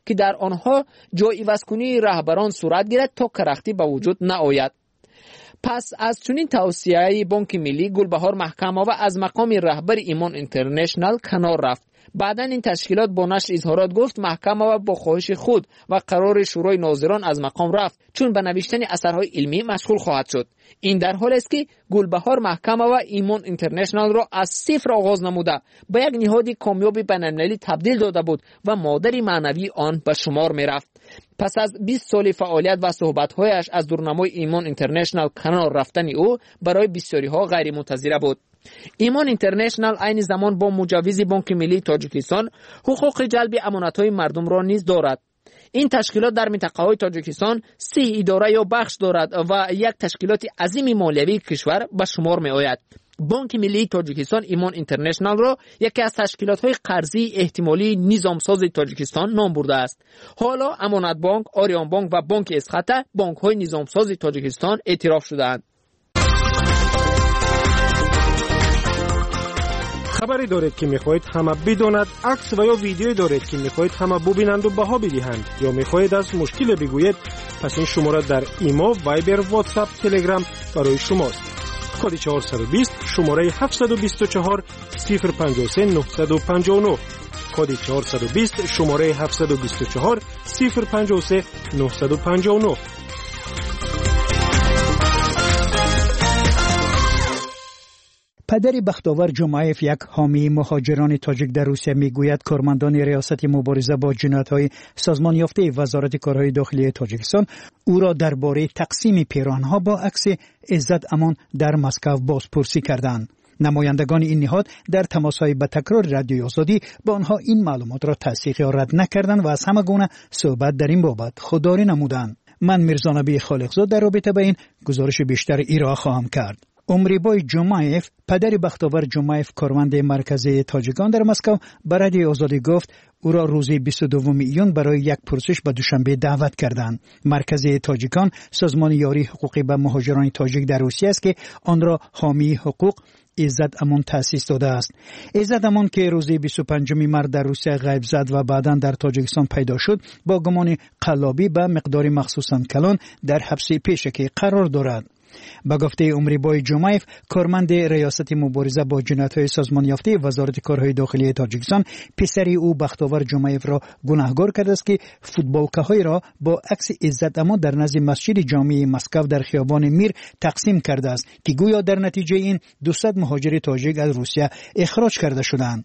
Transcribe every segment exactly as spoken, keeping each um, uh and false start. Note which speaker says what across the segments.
Speaker 1: که در آنها جای عوض‌کنی رهبران صورت گیرد تا کرختی به وجود نآید. پس از چنین توصیه بانک ملی، گلبهار محکم‌آور از مقام رهبر ایمان اینترنشنال کنار رفت. بعداً این تشکیلات با نشر اظهارات گفت محکم‌آور با خواهش خود و قرار شورای ناظران از مقام رفت، چون به نوشتن اثرهای علمی مشغول خواهد شد. این در حالی است که گلبهار محکم‌آور ایمان اینترنشنال را از صفر آغاز نموده به یک نهاد کامیاب بین‌المللی تبدیل داده بود و مادر معنوی آن به شمار می‌رفت. پس از بیست سال فعالیت و صحبت‌هایش از دورنمای ایمان اینترنشنال کنار رفتن او برای بسیاری‌ها غیر منتظره بود. ایمان اینترنشنال عین زمان با مجوز بانک ملی تاجیکستان حقوق جلب امانت‌های مردم را نیز دارد. این تشکیلات در منطقه‌های تاجیکستان سه اداره یا بخش دارد و یک تشکیلات عظیم مالیوی کشور به شمار می‌آید. بانک ملی تاجیکستان ایمان اینترنشنال را یکی از تشکیلات‌های قرضی احتمالی نظامساز تاجیکستان نام برده است. حالا امانت بانک، آریان بانک و بانک اسخطه بانک‌های نظامساز تاجیکستان اعتراف شده‌اند.
Speaker 2: خبری دارید که میخواهید همه بداند، عکس و یا ویدیویی دارید که میخواهید همه ببینند و بها بدهند، یا میخواهید از مشکل بگویید، پس این شماره در ایما، وایبر، واتساپ، تلگرام برای شماست. کد چهارصد و بیست شماره هفتصد و بیست و چهار صفر پنجاه و سه نهصد و پنجاه و نه. کد چهارصد و بیست شماره هفتصد و بیست و چهار صفر پنجاه و سه نهصد و پنجاه و نه.
Speaker 3: پدر بختاور جمعیف، یک حامی مهاجران تاجیک در روسیه، میگوید کارمندان ریاست مبارزه با جنایت‌های سازمان یافته وزارت کارهای داخلی تاجیکستان او را درباره تقسیم پیراهن‌ها با عکس عزت امان در مسکو بازپرسی کردند. نمایندگان این نهاد در تماس‌های به تکرار رادیوی آزادی با آنها این معلومات را تصدیق یا رد نکردند و از همه گونه صحبت در این بابت خودداری نمودند. من میرزا نبی خالقزاد در رابطه با این گزارش بیشتر ارائه خواهم کرد. عمریبای جمعیف، پدر بختاور جمعیف، کارمند مرکزی تاجیکان در مسکو، به رادیوی آزادی گفت او را روز بیست و دوم ایون برای یک پرسش به دوشنبه دعوت کردند. مرکزی تاجیکان سازمان یاری حقوقی به مهاجران تاجیک در روسیه است که آن را حامی حقوق عزت امان تأسیس داده است. عزت امان که روز بیست و پنجم مارس در روسیه غیب زد و بعداً در تاجیکستان پیدا شد، با گمان قلابی به مقدار مخصوصاً کلان در حبس پیشکی قرار دارد. با گفته عمریبای جمعیف، کارمند ریاست مبارزه با جنایت‌های سازمان یافته وزارت کارهای داخلی تاجیکستان، پسری او بختاور جمعیف را گناهکار کرده است که فوتبالکه‌های را با عکس عزت امان در نزد مسجد جامع مسکو در خیابان میر تقسیم کرده است که گویا در نتیجه این دویست مهاجر تاجیک از روسیه اخراج کرده شدند.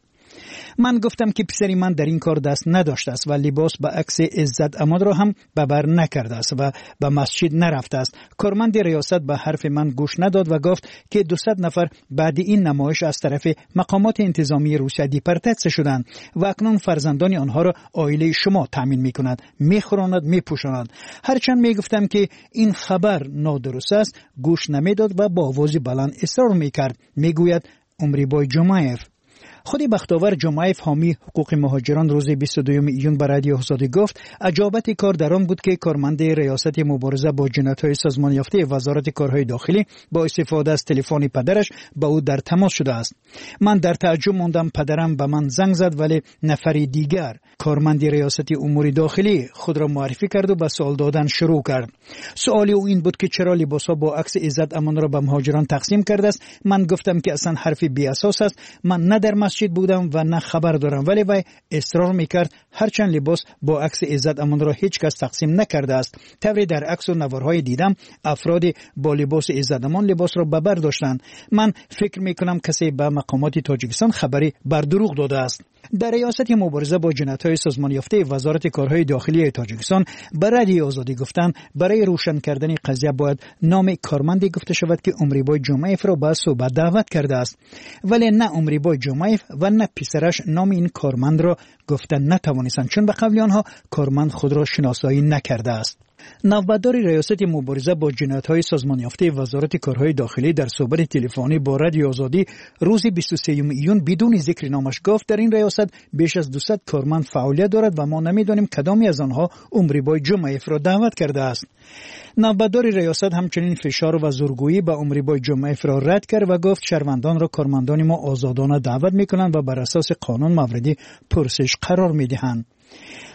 Speaker 3: من گفتم که پسری من در این کار دست نداشته است و لباس با عکس عزت امان را هم ببر نکرده است و به مسجد نرفته است. کارمند ریاست به حرف من گوش نداد و گفت که دویست نفر بعد این نمایش از طرف مقامات انتظامی روسیه دیپورتاسیون شدند و اکنون فرزندان آنها را عائله شما تامین می‌کند، می‌خوراند، می‌پوشاند. هرچند می‌گفتم که این خبر نادرست است، گوش نمی‌داد و با آواز بلند اصرار می‌کرد، می‌گوید عمریبای جمعیف. خود بختاور جمعیف، حامی حقوق مهاجران، روز بیست و دوم ایون به رادیو آزادی گفت عجابت کار در آن بود که کارمند ریاست مبارزه با جنایت‌های سازمان یافته وزارت کارهای داخلی با استفاده از تلفن پدرش با او در تماس شده است. من در تعجب ماندم. پدرم به من زنگ زد ولی نفری دیگر، کارمند ریاست امور داخلی، خود را معرفی کرد و به سوال دادن شروع کرد. سوالی او این بود که چرا لباس‌ها با عکس عزت امان را به مهاجران تقسیم کرده است. من گفتم که اصلا حرف بی اساس است. من نه در مسجد بودم و نه خبر دارم، ولی وی اصرار میکرد هرچند لباس با عکس عزت امان را هیچ کس تقسیم نکرده است. طوری در عکس و نوارهای دیدم افراد با لباس عزت امان لباس را به بر داشتند. من فکر میکنم کسی به مقامات تاجیکستان خبری بر دروغ داده است. در ریاست مبارزه با جنایت‌های سازمان یافته وزارت کارهای داخلی تاجیکستان به رادیو آزادی گفتند برای روشن کردن قضیه باید نام کارمندی گفته شود که عمریبای جمعیف را به صحبت دعوت کرده است، ولی نه عمریبای جمعیف و نه پسرش نام این کارمند را گفتن نتوانستند، چون به قول آنها کارمند خود را شناسایی نکرده است. نوبتدار ریاست مبارزه با جنایت‌های سازمان یافته وزارت کارهای داخلی در صحبت تلفنی با رادیو آزادی روز بیست و سوم ایون بدون ذکر نامش گفت در این ریاست بیش از دویست کارمند فعالیت دارد و ما نمی‌دانیم کدامی از آنها عمریبای جمعیف را دعوت کرده است. نوبتدار ریاست همچنین فشار و زورگویی به عمریبای جمعیف را رد کرد و گفت شهروندان را کارمندان ما آزادانه دعوت می‌کنند و بر اساس قانون موردی پرسش قرار می‌دهند.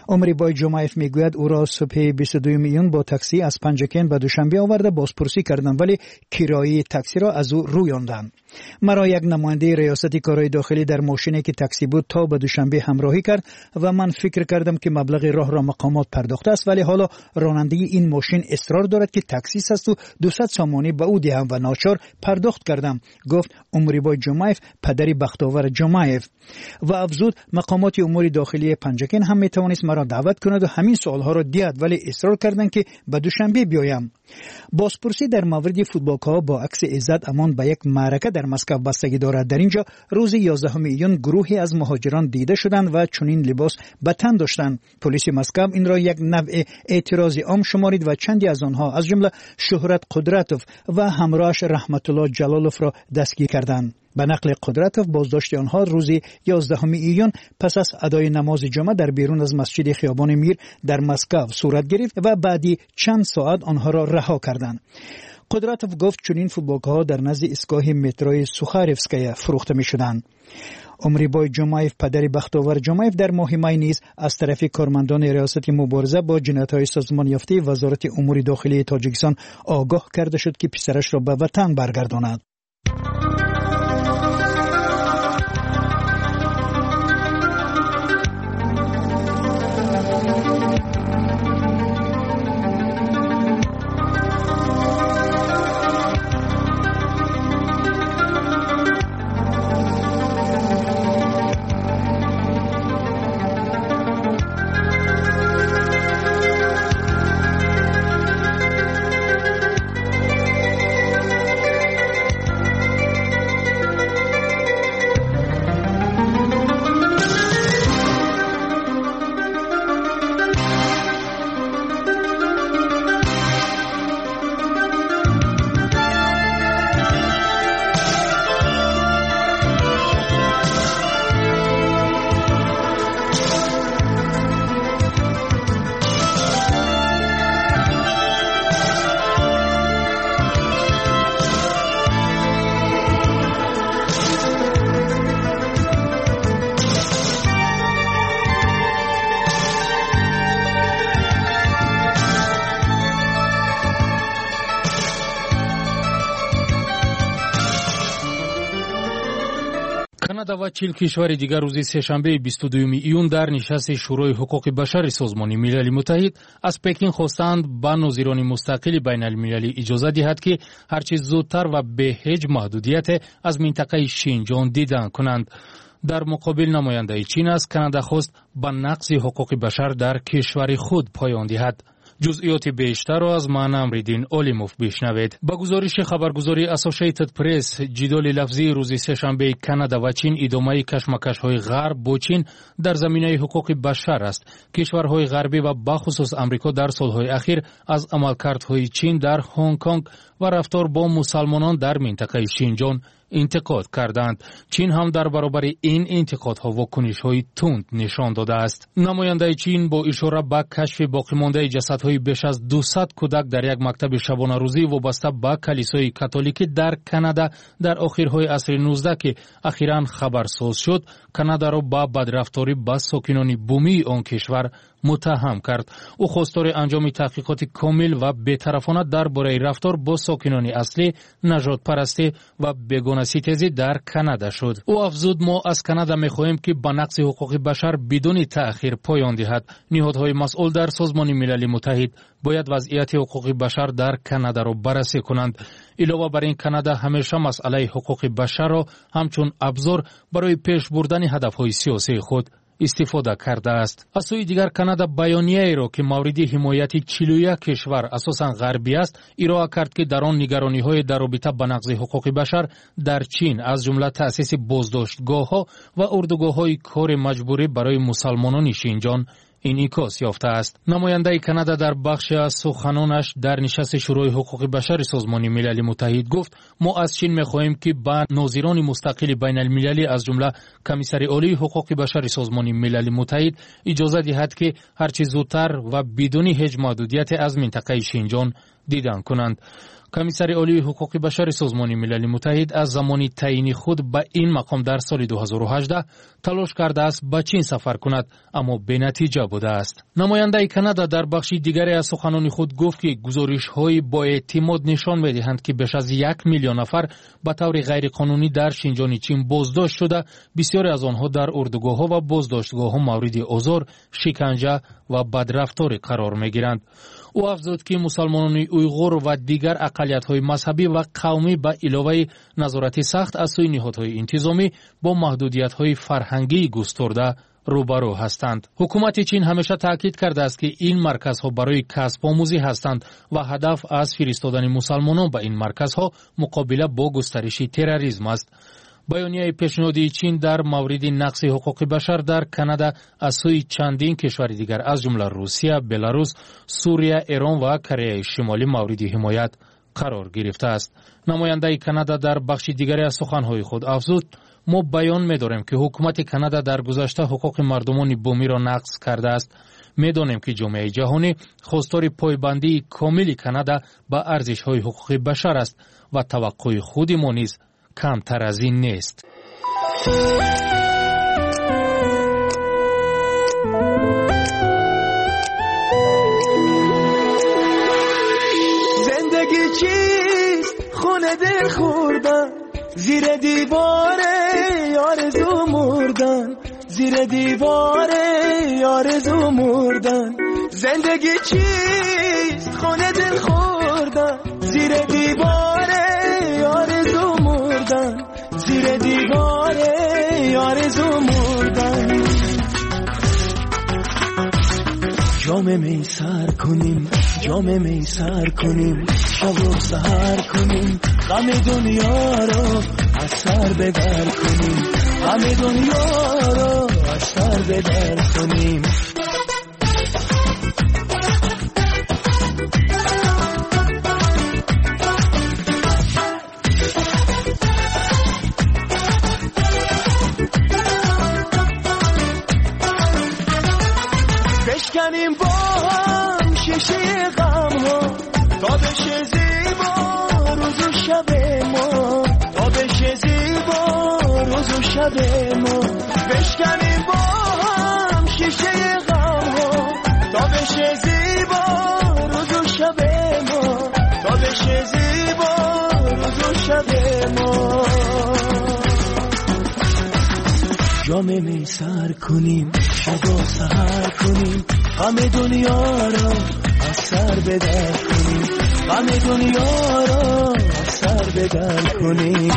Speaker 3: عمریبای جمعیف میگوید او را صبح بیست و دوم ایون با تاکسی از پنجکن به دوشنبه آورده بازپرسی کردند ولی کرایه تاکسی را از او رویاندند. مرا یک نماینده ریاست کارهای داخلی در ماشینی که تاکسی بود تا به دوشنبه همراهی کرد و من فکر کردم که مبلغ راه را مقامات پرداخته است، ولی حالا راننده این ماشین اصرار دارد که تاکسی است و دویست سامانی به او دهم و ناچار پرداخت کردم، گفت عمریبای جمعیف پدری بختاور جمعیف و افزود مقامات امور داخلی پنجکن هم میتوانست مرا دعوت کند و همین سوالها را دید، ولی اصرار کردند که به دوشنبه بیایم. بازپرسی در مورد فوتبالک‌ها با عکس عزت امان به یک معرکه در مسکو بستگی دارد. در اینجا روز یازدهم ایون گروهی از مهاجران دیده شدند و چنین لباس به تن داشتند. پلیس مسکو این را یک نوع اعتراض عام شمارید و چندی از آنها از جمله شهرت قدرتوف و همراهش رحمت الله جلالوف را دستگیر کردند. به نقل قدرتوف بازداشت آنها روز یازدهم ایون پس از ادای نماز جمعه در بیرون از مسجد خیابان میر در مسکو صورت گرفت و بعدی چند ساعت آنها را رها کردند. قدرتوف گفت چنین فوتبالک‌ها در نزد ایستگاه متروی سوخارفسکایا فروخته می‌شدند. عمریبای جمعیف پدری بختاور جمعیف در ماه می نیز از طرف کارمندان ریاست مبارزه با جنایت‌های سازمان یافته وزارت امور داخلی تاجیکستان آگاه کرده شد که پسرش را به وطن برگرداند.
Speaker 4: کانادا و چهل کشور دیگر روز سه‌شنبه بیست و دوم ایون در نشست شورای حقوق بشر سازمان ملل متحد از پکین خواستند به نظیران مستقل بین المللی اجازه دهد که هرچه زودتر و به هیچ محدودیت از منطقه شینجان دیدن کنند. در مقابل نماینده چین از کانادا خواست به نقض حقوق بشر در کشور خود پایان دهد. جزئیات بیشتر را از من امریدین اولیموف بشنوید. با گزارش خبرگزاری اسوسییتد پرس، جدال لفظی روز سه‌شنبه کانادا و چین ادامه کشمکش‌های غرب با چین در زمینه حقوق بشر است. کشورهای غربی و بخصوص آمریکا در سالهای اخیر از عملکردهای چین در هنگ کنگ و رفتار با مسلمانان در منطقه شینجان انتقاد کردند. چین هم در برابر این انتقادها واکنش‌های تند نشان داده است. نماینده چین با اشاره به کشف باقی‌مانده جسدهای بیش از دویست کودک در یک مکتب شبانه روزی وابسته به کلیسای کاتولیک در کانادا در آخرهای عصر نوزده که اخیراً خبرساز شد، کانادا را با بدرفتاری با ساکنان بومی آن کشور متهم کرد. او خواستار انجام تحقیقات کامل و بی‌طرفانه درباره رفتار با ساکنان اصلی، نژاد پرستی و بیگانه ستیزی در کانادا شد. او افزود ما از کانادا می‌خواهیم که به نقض حقوق بشر بدون تأخیر پایان دهد. نهادهای مسئول در سازمان ملل متحد باید وضعیت حقوق بشر در کانادا را بررسی کنند. علاوه بر این کانادا همیشه مسئله حقوق بشر را همچون ابزار برای پیش بردن هدف‌های سیاسی خود استفاده کرده است. از سوی دیگر کانادا بیانیه‌ای را که مورد حمایت چهل و یک کشور اساساً غربی است ارائه کرد که در آن نگرانی‌های در رابطه با نقض حقوق بشر در چین از جمله تأسیس بازداشتگاه‌ها و اردوگاه‌های کار مجبوری برای مسلمانان شینجان انعکاس یافته است. نماینده کانادا در بخش از سخنانش در نشست شورای حقوق بشر سازمان ملل متحد گفت ما از چین می‌خواهیم که با ناظران مستقل بین المللی از جمله کمیسر عالی حقوق بشر سازمان ملل متحد اجازه دهد که هرچه زودتر و بدون هیچ محدودیت از منطقه شینجان دیدن کنند. کمیسر عالی حقوق بشر سازمان ملل متحد از زمانی تعیین خود به این مقام در سال دو هزار و هجده تلاش کرده است به چین سفر کند، اما به نتیجه بوده است. نماینده کانادا در بخش دیگری از سخنان خود گفت که گزارش‌های با اعتماد نشان می‌دهند که بیش از یک میلیون نفر به طور غیرقانونی در شینجان چین بازداشت شده، بسیاری از آنها در اردوگاه‌ها و بازداشتگاه‌ها مورد آزار، شکنجه و بدرفتاری قرار می‌گیرند. او افزود که مسلمانان اویغور و دیگر اقلیت‌های مذهبی و قومی به علاوه نظارت سخت از سوی نهادهای انتظامی با محدودیت‌های فرهنگی گسترده روبرو هستند. حکومت چین همیشه تاکید کرده است که این مرکزها برای کسب آموزی هستند و هدف از فرستادن مسلمانان به این مرکزها مقابله با گسترش تروریسم است. بیانیه پیشنهادی چین در مورد نقض حقوق بشر در کانادا از سوی چندین کشور دیگر از جمله روسیه، بلاروس، سوریه، ایران و کره شمالی مورد حمایت قرار گرفته است. نماینده کانادا در بخش دیگری از سخنهای خود افزود: ما بیان می‌داریم که حکومت کانادا در گذشته حقوق مردمان بومی را نقض کرده است. می‌دانیم که جامعه جهانی خواستار پایبندی کامل کانادا به ارزش‌های حقوق بشر است و توقع خود ما نیز کمتر از این نیست.
Speaker 5: زندگی چیست؟ خونه دل خوردن، زیر دیواره آرزو مردن، زیر دیواره آرزو مردن. زندگی چیست؟ خونه دل خوردن، زیر دیواره آرزو مردن، زیر دیواره آرزو مردن. جام می سر کنیم، جام می سر کنیم، شب و سحر کنیم، غم دنیا رو از سر بدر کنیم، غم دنیا رو از سر بدر کنیم. بشکنیم با هم شیشه غم ها تا بشه زیبا روز و شب ما، تا بشه زیبا روز و شب ما. بشکنیم با هم شیشه غم ها تا بشه زیبا روز و شب ما، تا بشه زیبا روز و شب ما. جام می سر کنیم، شب و سحر کنیم، غم دنیا را از سر بدر کنیم، غم دنیا را از سر بدر کنیم.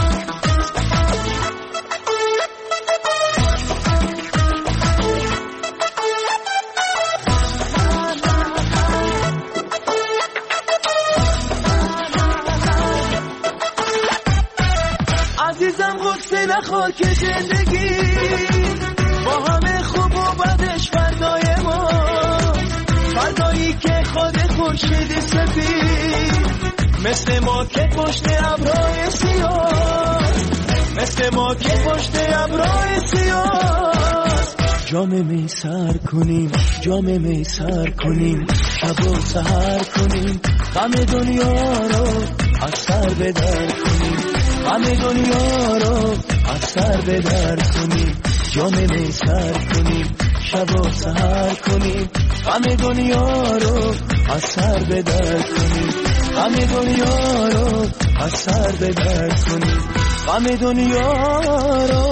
Speaker 5: عزیزم غصه نخور که زندگی با همه خوب و بدش فردای ما، فردایی که خود خورشید سفید مثل ما که پشت ابرهای سیاه، مثل ما که پشت ابرهای سیاه. جام می سر کنیم، جام می سر کنیم، شب و سحر کنیم، غم دنیا رو از سر بدر کنیم، غم دنیا رو از سر بدر کنیم. جام می سر کنیم، شب و سحر کنیم، غم دنیا رو از سر بدر کنیم، غم دنیا رو از سر بدر کنیم، غم دنیا رو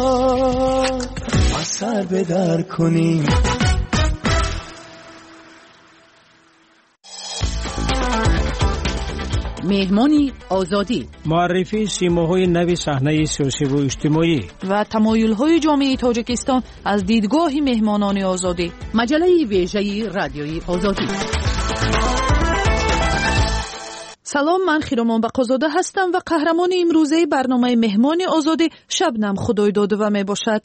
Speaker 5: از سر بدر کنیم.
Speaker 6: مهمانی آزادی،
Speaker 2: معرفی سیماهای نوی صحنه سیاسی و اجتماعی
Speaker 6: و تمایل‌های جامعه تاجیکستان از دیدگاه مهمانان آزادی. مجله ویژه رادیوی آزادی. سلام، من خیرمان بقازاده هستم و قهرمان امروزه برنامه مهمان آزادی شبنم خدایداده و می باشد.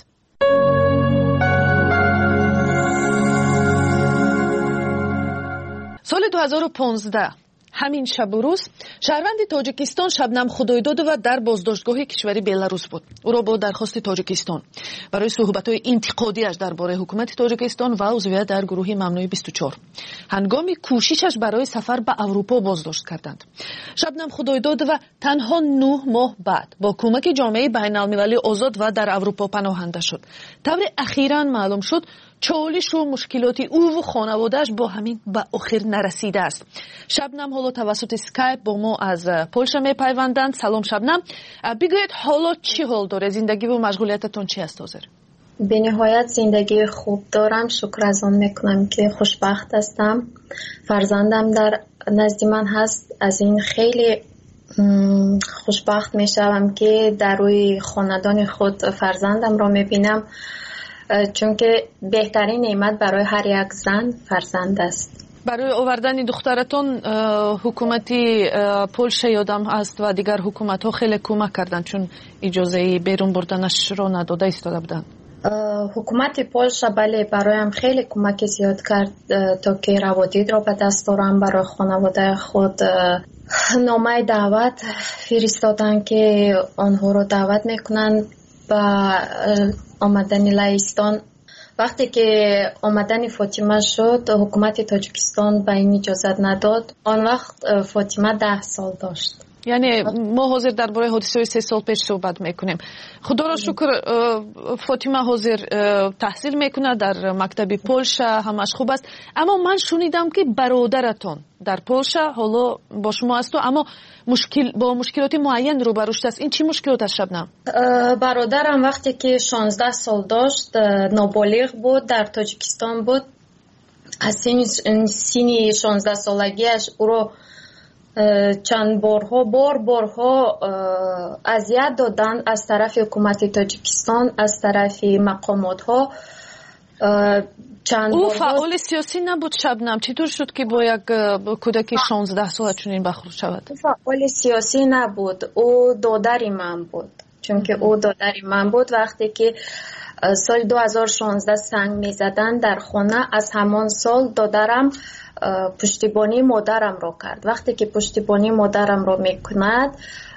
Speaker 6: سال دو هزار و پانزده همین شب و روز شهروند تاجیکستان شبنم خدایدادова در بازداشتگاه کشوری بلاروس بود. او را با درخواست تاجیکستان برای صحبت‌های انتقادی‌اش درباره حکومت تاجیکستان و عضویت در گروه ممنوع بیست و چهار هنگام کوششش برای سفر به اروپا بازداشت کردند. شبنم خدایدادова تنها نه ماه بعد با کمک جامعه بین‌المللی آزاد و در اروپا پناهنده شد. طور اخیراً معلوم شد چالش و مشکلاتی او و خانواده‌اش با همین به آخر نرسیده است. شبنم حالا توسط اسکایپ با ما از پولشا میپیوندند. سلام شبنم، بگویید حالا چی حال داره؟ زندگی و مشغولیتتون چی است حاضر؟
Speaker 7: به نهایت زندگی خوب دارم، شکر از آن میکنم که خوشبخت هستم. فرزندم در نزد من هست، از این خیلی خوشبخت میشوم که در روی خاندان خود فرزندم را میبینم، چون که بهترین نعمت برای هر یک زن فرزند است.
Speaker 6: برای آوردن دخترتون حکومتی پولشا یادم است و دیگر حکومت ها خیلی کمک کردند، چون اجازه بیرون بردنش را نداده ایستاده بودند.
Speaker 7: حکومت پولشا بله برایم خیلی کمک زیاد کرد تا که روادید را به دست آورم. برای خانواده خود نامه دعوت فرستادن که آنها را دعوت میکنن با آمدن لهستان. وقتی که آمدن فاطمه شد حکومت تاجیکستان به این اجازت نداد. آن وقت فاطمه ده سال داشت.
Speaker 6: یعنی ما حاضر درباره حادثه سه سال پیش صحبت میکنیم. خدا را شکر فاطمه حاضر تحصیل میکنه در مکتب پولشا، همش خوب است. اما من شنیدم که برادرتون در پولشا حالا با شما است، اما مشکل با مشکلات معین روبرو شده است. این چی مشکلات است شبنم؟
Speaker 7: برادرم وقتی که شانزده سال داشت، نابالغ بود، در تاجیکستان بود. از سن شانزده سالگیش او رو چند بارها بار بارها اذیت دادن از طرف حکومت تاجیکستان، از طرف مقامات ها.
Speaker 6: او فعال سیاسی نبود شبنم، چطور شد که با یک کودک شانزده ساله چنین برخورد شود؟
Speaker 7: فعال سیاسی نبود، او دادری من بود، چون که او دادری من بود. وقتی که سال دو هزار و شانزده سنگ می زدن در خانه، از همان سال دادرم پشتیبانی مادرم را کرد. وقتی که پشتیبانی مادرم را میکند،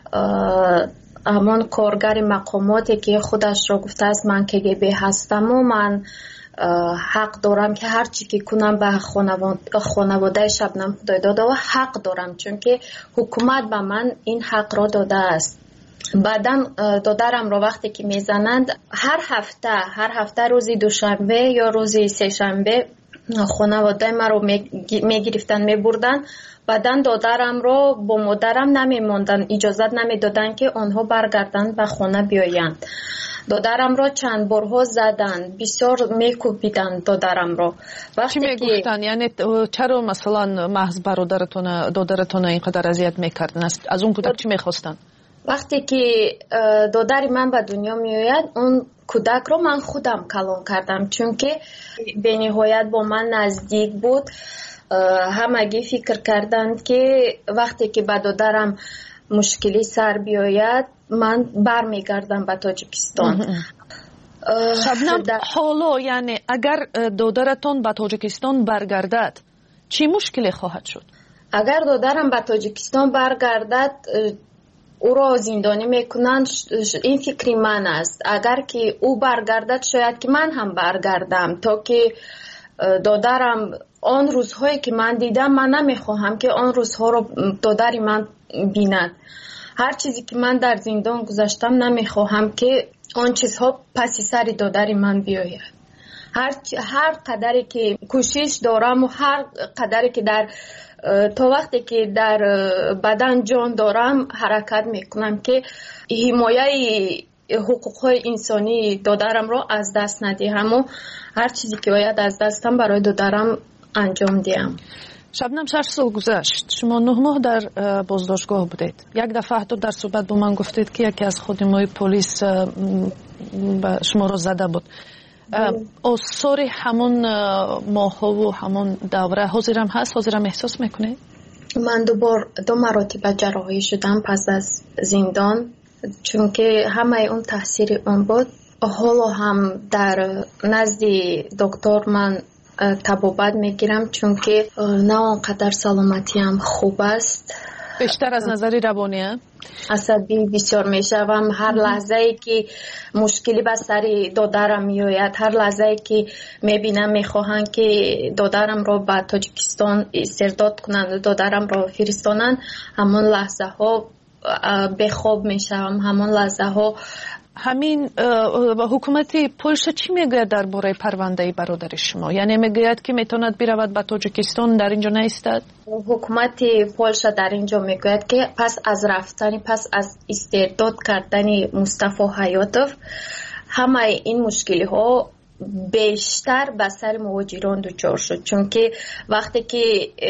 Speaker 7: همان کارگر مقاماتی که خودش را گفته است من که گی بی هستم و من حق دارم که هر چی که کنم به خانواده شبنم خدایداده و حق دارم، چون که حکومت به من این حق را داده است. بعداً دادرم را وقتی که میزنند، هر هفته هر هفته روزی دوشنبه یا روزی سه شنبه خانواده ما رو میگرفتن میبردن. بعدن دادرم رو با مادرم نمیموندن، اجازت نمیدادن که آنها برگردن به خانه بیایند. دادرم رو چند بارها زدن، بسیار میکوبیدن دادرم رو.
Speaker 6: چی میگفتن؟ یعنی چرا مثلا محض برادرتون دادرتون اینقدر اذیت میکردن؟ از اون کودک چی میخواستن؟
Speaker 7: وقتی که دادر من به دنیا میآید، اون کودک رو من خودم کلان کردم، چون که به نهایت با من نزدیک بود. همگی فکر کردند که وقتی که به دادرم مشکلی سر بیاید من برمیگردم به تاجیکستان.
Speaker 6: شبنم حالا یعنی اگر دادرتون به تاجیکستان برگردد چی مشکلی خواهد شد؟
Speaker 7: اگر دادرم به تاجیکستان برگردد او را زندانی میکنند. این فکری من است. اگر که او برگردد شاید که من هم برگردم، تا که دادرم آن روزهایی که من دیدم، من نمیخواهم که آن روزها رو دادری من بیند. هر چیزی که من در زندان گذاشتم نمیخواهم که آن چیزها پس سر دادری من بیاید. هر هر قدری که کوشش دارم و هر قدری که در تا وقتی که در بدن جان دارم حرکت میکنم که حمایه حقوقهای انسانی دادرم را از دست ندهم و هر چیزی که باید از دستم برای دادرم انجام دهم.
Speaker 6: شبنم شش سال گذشت، شما نه ماه در بازداشتگاه بودید. یک دفعه حتی در صحبت با من گفتید که یکی از خادمای پلیس شما را زده بود. آثار همون ماه و همون دوره حاضرم هست؟ حاضرم احساس میکنه؟
Speaker 7: من دوبار دو مراتب جراحی شدم پس از زندان، چون که همه اون تاثیر اون بود. حالا هم در نزد دکتر من табобат мегирам, чунки на он қадар саломатиам хуб аст.
Speaker 6: бештар аз назари равонӣ
Speaker 7: асабӣ бисёр мешавам. ҳар лаҳзае ки мушкилӣ ба сари додарам меояд, ҳар лаҳзае ки мебинам мехоҳанд ки додарамро ба Тоҷикистон истирдод кунанд, додарамро фиристонанд, ҳамон лаҳзаҳо бехоб мешавам. ҳамон лаҳзаҳо
Speaker 6: ҳамин ҳукумати Польша чӣ мегӯяд дар бораи парвандаи бародари шумо? Яъне мегӯяд ки метавонад биравад ба Тоҷикистон, дар инҷо наистад?
Speaker 7: ҳукумати Польша дар инҷо мегӯяд ки пас аз рафтани, пас аз истирдод кардани Мустафо Ҳаётов, ҳамаи ин мушкилиҳо бештар ба сари муҳоҷирон дучор шуд, чунки вақте ки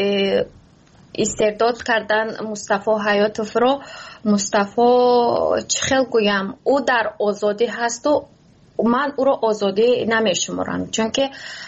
Speaker 7: истирдод кардан Мустафо Ҳаётовро, Мустафо чӣ хел гӯям, ӯ дар озодӣ ҳасту ман ӯро озодӣ намешуморам, чунки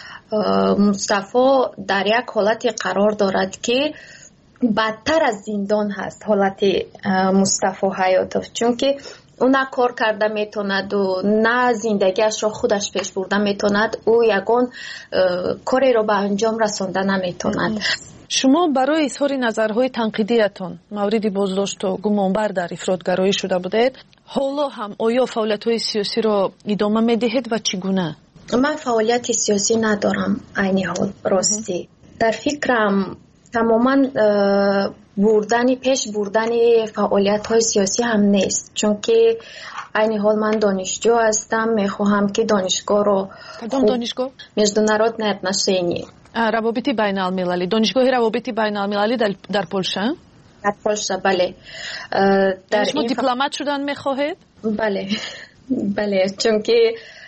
Speaker 7: Мустафо дар як ҳолате қарор дорад ки бадтар аз зиндон ҳаст ҳолати Мустафо Ҳаётов, чунки ӯ на кор карда метонаду на зиндагиашро худаш пеш бурда метонад, ӯ ягон кореро ба анҷом расонда наметонад.
Speaker 6: шумо барои изҳори назарҳои танқидиятон мавриди боздошту гумонбар дар ифротгароӣ шуда будед. ҳоло ҳам оё фаъолиятҳои сиёсиро идома медиҳед ва чӣ гуна?
Speaker 7: ман фаъолияти сиёсӣ надорам айни ҳол ростӣ. дар фикрам тамоман бурдани пеш бурдани фаъолиятҳои сиёсӣ ҳам нест, чунки айни ҳол ман донишҷӯ ҳастам, мехоҳам ки донишгоҳро
Speaker 6: кадом донишгоҳ?
Speaker 7: международное отношение
Speaker 6: равобити байналмилалӣ, донишгоҳи равобити байналмилалӣ дар Польша?
Speaker 7: дар Польша, бале.
Speaker 6: дар шумо дипломат шудан мехоҳед?
Speaker 7: бале бале чунки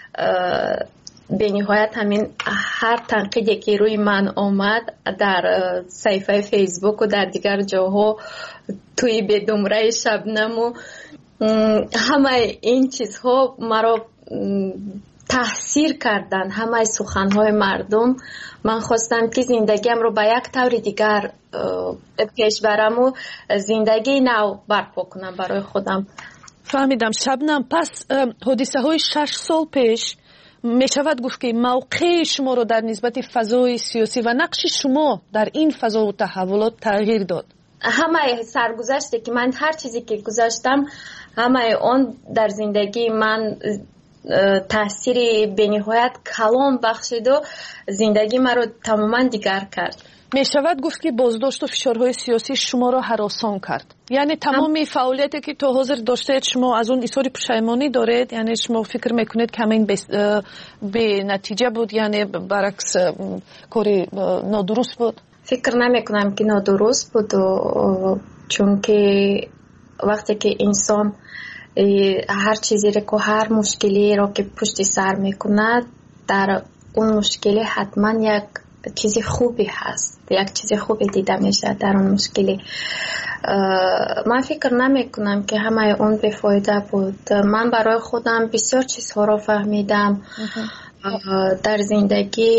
Speaker 7: бениҳоят ҳамин ҳар танқиде ки рӯи ман омад дар саҳифаи фейсбуку дар дигар ҷоҳо, тӯи бедумраи Шабнаму, ҳамаи ин чизҳо маро таъсир кардан, ҳамаи суханҳои мардум. ман хостам ки зиндагиамро ба як таври дигар пеш бараму зиндагии нав барпо кунам барои худам.
Speaker 6: фаҳмидам. Шабнам, пас ҳодисаҳои шаш сол пеш мешавад гуфт ки мавқеи шуморо дар нисбати фазои сиёсӣ ва нақши шумо дар ин фазову таҳаввулот тағйир дод.
Speaker 7: ҳамаи саргузаште ки ман ҳар чизе ки гузаштам, ҳамаи он дар зиндагии ман таъсири бениҳоят калон бахшиду зиндагии маро тамоман дигар кард.
Speaker 6: мешавад гуфт ки боздошту фишорҳои сиёсӣ шуморо ҳаросон кард. яъне тамоми фаъолияте ки то ҳозир доштед, шумо аз он изҳори пушаймонӣ доред? яъне шумо фикр мекунед ки ҳамаин бенатиҷа буд, яъне баръакс кори нодуруст буд?
Speaker 7: фикр намекунам ки нодуруст буд, чунки вақте ки инсон ҳар чизеро ки ҳар мушкилиро ки пушти сар мекунад, дар он мушкилӣ ҳатман як чизи хубе ҳаст, як чизи хубе дида мешавад дар он мушкилӣ. ман фикр намекунам ки ҳамаи он бефоида буд. ман барои худам бисёр чизҳоро фаҳмидам. дар зиндагӣ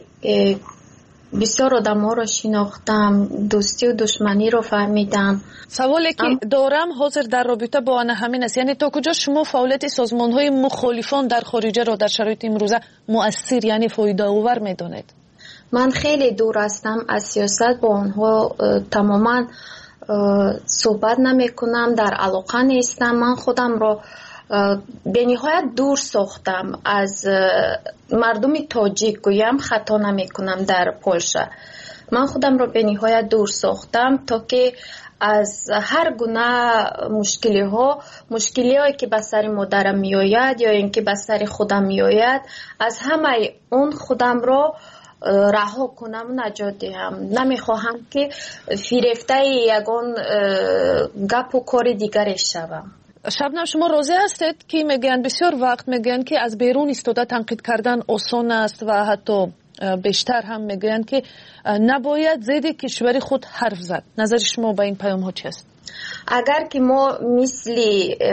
Speaker 7: бисёр одамҳоро шинохтам, дӯстию душманиро фаҳмидам.
Speaker 6: саволе ки дорам ҳозир дар робита бо ана ҳамин аст, яъне то куҷо шумо фаъолияти созмонҳои мухолифон дар хориҷаро дар шароити имрӯза муассир, яъне фоидаовар медонед?
Speaker 7: ман хеле дур ҳастам аз сиёсат, бо онҳо тамоман суҳбат намекунам, дар алоқа нестам. ман худамро бениҳоят дур сохтам аз мардуми тоҷик, гӯям хато намекунам дар Польша. ман худамро бениҳоят дур сохтам, то ки аз ҳар гуна мушкилиҳо, мушкилиҳое ки ба сари модарам меояд ё ин ки ба сари худам меояд, аз ҳамаи он худамро раҳо кунам, наҷот диҳам. намехоҳам ки фирефтаи ягон гапу кори дигаре шавам.
Speaker 6: шабнам, шумо розӣ ҳастед ки мегӯянд, бисёр вақт мегӯянд ки аз берун истода танқид кардан осон аст ва ҳатто бештар ҳам мегӯянд ки набояд зидди кишвари худ ҳарф зад. назари шумо ба ин паёмҳо чист?
Speaker 7: агар ки мо мисли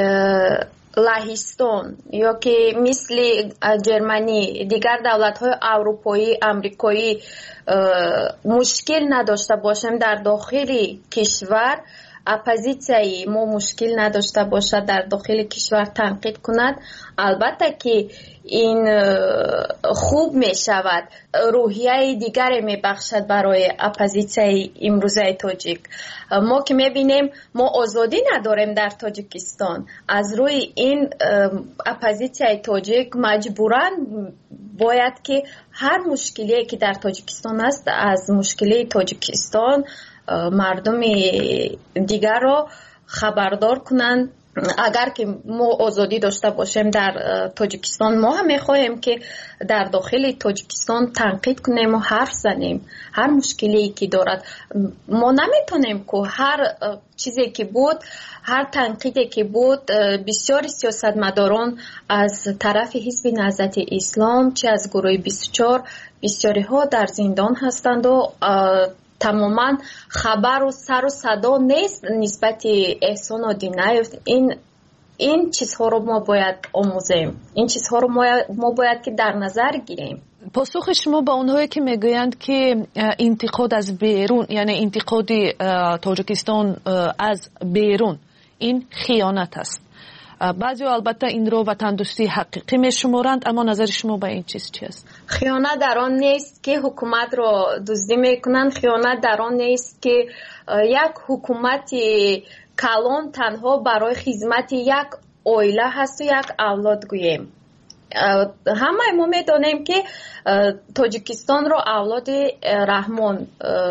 Speaker 7: лаҳистон ё ки мисли ҷерманӣ, дигар давлатҳои аврупоӣ, амрикоӣ мушкил надошта бошем дар дохили кишвар, اپوزیسیای ما مشکل نداشته باشد در داخل کشور تنقید کند، البته که این خوب می شود، روحیه دیگری می بخشد برای اپوزیسیای امروزه تاجیک. ما که می بینیم ما آزادی نداریم در تاجیکستان، از روی این اپوزیسیای تاجیک مجبورن باید که هر مشکلی که در تاجیکستان است از مشکلی تاجیکستان مردم دیگر را خبردار کنند. اگر که ما آزادی داشته باشیم در تاجیکستان، ما هم میخواهیم که در داخل تاجیکستان تنقید کنیم و حرف زنیم هر مشکلی که دارد. ما نمیتونیم که هر چیزی که بود، هر تنقیدی که بود، بسیاری سیاستمداران از طرف حزب نهضت اسلام چه از گروه بیست و چهار بسیاری ها در زندان هستند و تماما خبر و سر و صدا نیست نسبت احسان آدینایف. این این چیزها رو ما باید آموزیم، این چیزها رو ما, ما باید که در نظر گیریم.
Speaker 6: پاسخ شما با اونهایی که میگویند که انتقاد از بیرون، یعنی انتقاد تاجیکستان از بیرون، این خیانت است. بعضی البته این رو وطن دوستی حقیقی میشمارند، اما نظر شما به این چیز چی است؟
Speaker 7: خیانت در آن نیست که حکومت رو دزدی میکنند، خیانت در آن نیست که یک حکومت کلان تنها برای خدمت یک عائله هست و یک اولاد گوییم. همه ما میدونیم که تاجیکستان رو اولاد رحمان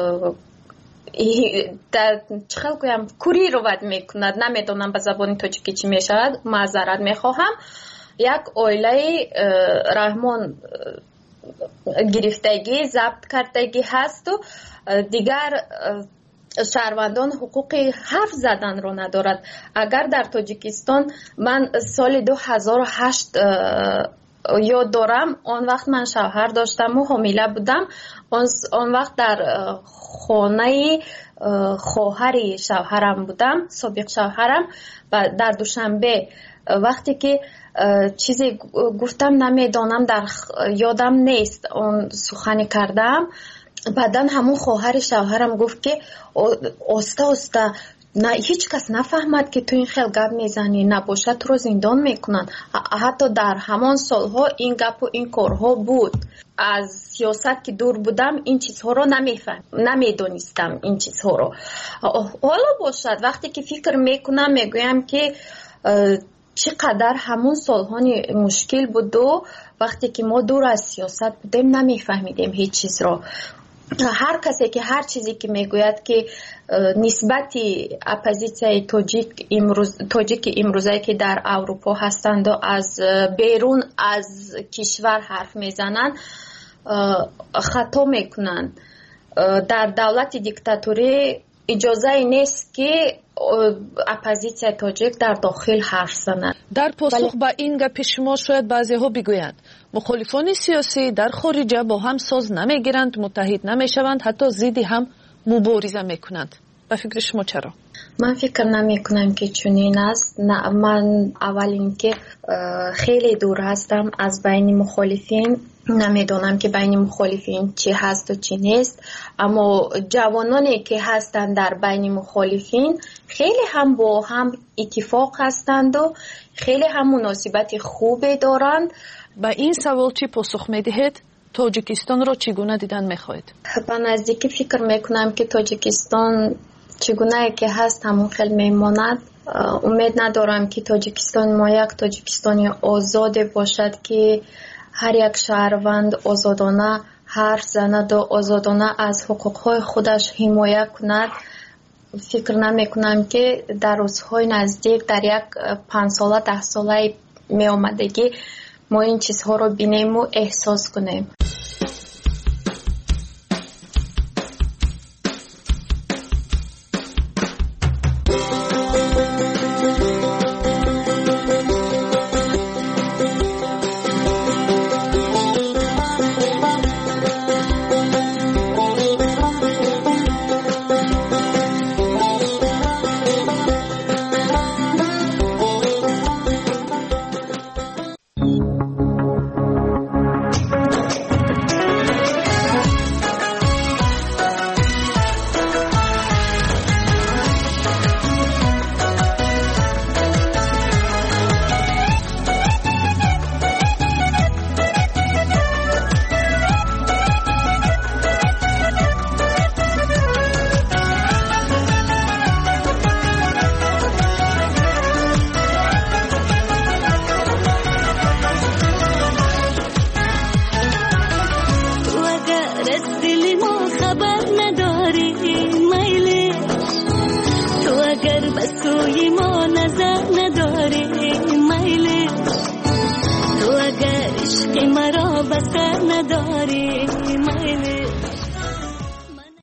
Speaker 7: در چخل گویم کوری رو ود میکند، نمیدونم به زبان تاجیکی چی میشود، معذرت میخواهم. یک عائله رحمان گرفتگی ضبط کردگی هست و دیگر شهروندان حقوق حرف زدن رو ندارد. اگر در تاجیکستان من سال دو هزار و هشت یاد دارم، آن وقت من شوهر داشتم و حامله بودم، آن وقت در خانه خواهر شوهرم بودم، سابق شوهرم، و در دوشنبه وقتی که چیزی گفتم نمیدانم، در یادم نیست، اون سخنی کردم، بعدن همون خواهر شوهرم گفت که آسته آسته، نه هیچ کس نفهمد که تو این خیل گپ میزنی، نباشه تو رو زندان میکنن. حتی در همان سالها این گپ و این کارها بود. از سیاست که دور بودم این چیزها رو نمیفهم، نمیدونستم این چیزها رو. حالا باشد وقتی که فکر میکنم میگویم که چقدر همون سالها مشکل بود و وقتی که ما دور از سیاست بودیم نمیفهمیدیم هیچ چیز رو. هر کسی که هر چیزی که میگوید که نسبت اپوزیسیای تاجیک امروز تاجیک امروزه که در اروپا هستند و از بیرون از کشور حرف میزنند خطا میکنند. در دولت دیکتاتوری اجازه نیست که اپوزیسیای تاجیک در داخل حرف زنند.
Speaker 6: در پاسخ با این گپ شما شاید بعضی ها بگویند مخالفان سیاسی در خارج با هم ساز نمیگیرند، متحد نمیشوند، حتی ضد هم مبارزه میکنند. به فکر شما چرا؟
Speaker 7: من فکر نمی کنم که چنین است. نه، من اول اینکه خیلی دور هستم از بین مخالفین، نمیدونم که بین مخالفین چی هست و چی نیست، اما جوانانی که هستند در بین مخالفین خیلی هم با هم اتفاق هستند و خیلی هم مناسبت خوبی دارند.
Speaker 6: با این سوال چی پاسخ میدهید؟ تاجیکستان رو چگونه دیدن میخواهید؟
Speaker 7: به نزدیکی فکر میکنم که تاجیکستان چگونه که هست همون خیلی میماند. امید ندارم که تاجیکستان ما یک تاجیکستانی آزاد باشد که هر یک شهروند آزادانه حرف زند و آزادانه از حقوقهای خودش حمایت کند. فکر نمی کنم که در روزهای نزدیک در یک پنج ساله ده ساله می آمدگی ما این چیزها رو بینیم و احساس کنیم.
Speaker 8: که مرا بسر نداری